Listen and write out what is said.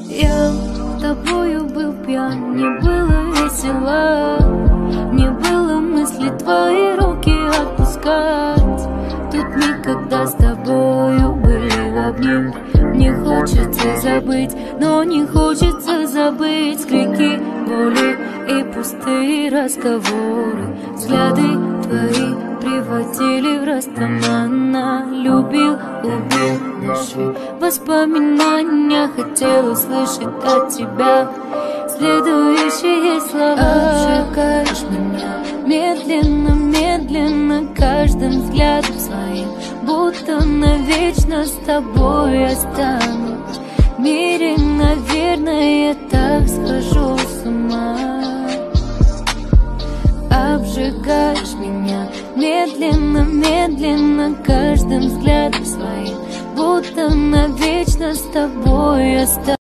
Я тобою был пьян, мне было весело, мне было мысли твои руки отпускать. Тут никогда с тобою были в обнимке. Мне хочется забыть, но не хочется забыть крики боли и пустые разговоры. Взгляды твои приводили в растаманно. Любил, убил души воспоминания. Хотел услышать от тебя следующие слова. Обжигаешь меня медленно, медленно, каждым взглядом своим, будто навечно с тобой останусь. В мире, наверное, я так схожу с ума. Обжигаешь меня медленно, медленно, каждым взглядом своим, будто навечно с тобой останусь.